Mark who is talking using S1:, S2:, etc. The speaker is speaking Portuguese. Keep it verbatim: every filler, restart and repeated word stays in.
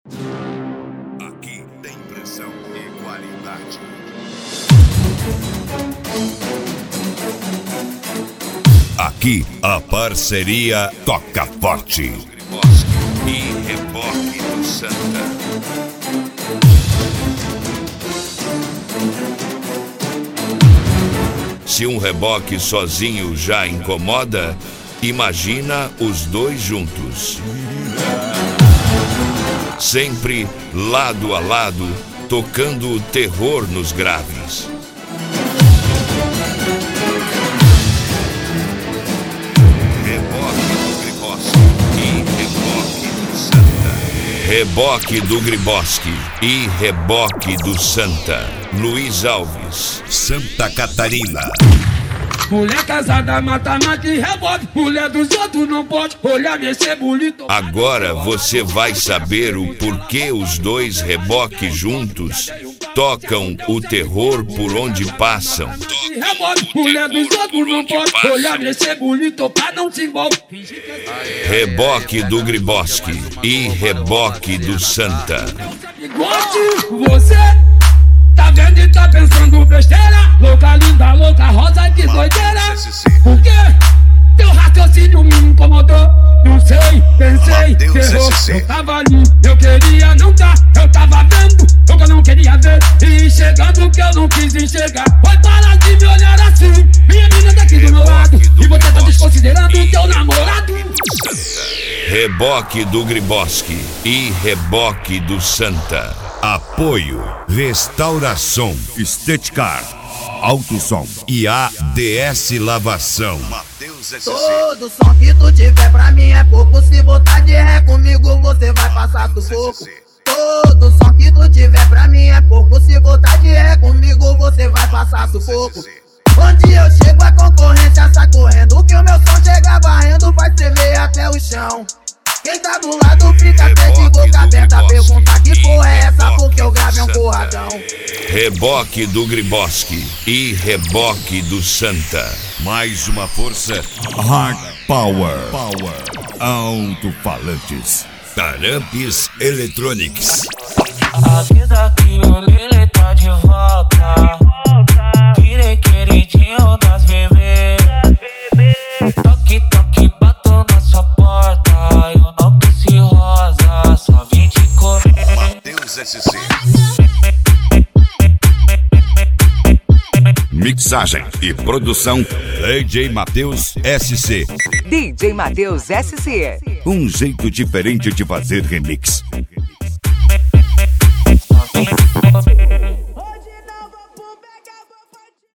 S1: Aqui tem pressão e qualidade. Aqui a parceria toca forte. E Reboque do Santa. Se um reboque sozinho já incomoda, imagina os dois juntos. Sempre lado a lado, tocando o terror nos graves. Reboque do Griboski e Reboque do Santa. Luiz Alves, Santa Catarina.
S2: Mulher casada mata mata e reboque. Mulher dos outros não pode olhar, mexer bonito.
S1: Agora você vai saber o porquê os dois reboques juntos tocam o terror por onde passam.
S2: Mulher dos outros não pode olhar, mexer bonito pra não se envolver.
S1: Reboque do Griboski e Reboque do Santa.
S2: Goste você, tá vendo e tá pensando besteira. Louca, linda, louca, rosa, que doideira. Por quê? Teu raciocínio me incomodou. Não sei, pensei, errou. Eu tava ali, eu queria não tá. Eu tava vendo o que eu não queria ver e enxergando o que eu não quis enxergar. Vai parar de me olhar assim. Minha menina tá aqui do meu lado e você tá desconsiderando o teu namorado.
S1: Reboque do Griboski e Reboque do Santa. Apoio Restauração Estética, Autosom e A D S Lavação.
S3: Todo som que tu tiver pra mim é pouco. Se botar de ré comigo você vai passar sufoco. Todo som que tu tiver pra mim é pouco. Se botar de ré comigo você vai passar sufoco. Onde eu chego a concorrência sai correndo. Que o meu som chega varrendo, vai tremer até o chão. Quem tá do lado fica até de boca aberta. Pergunta que porra é essa, porque eu grave um porradão.
S1: Reboque do Griboski e Reboque do Santa. Mais uma força. Hard Power. Power. Alto-falantes. Tarampes Electronics.
S4: A vida que o Lili tá de volta. Virei queridinho das bebês. Toque, toque, bato na sua porta. Eu não quis rosa, só vim te comer.
S1: Mateus S C. Mixagem e produção D J Mateus S C.
S5: D J Mateus S C.
S1: Um jeito diferente de fazer remix.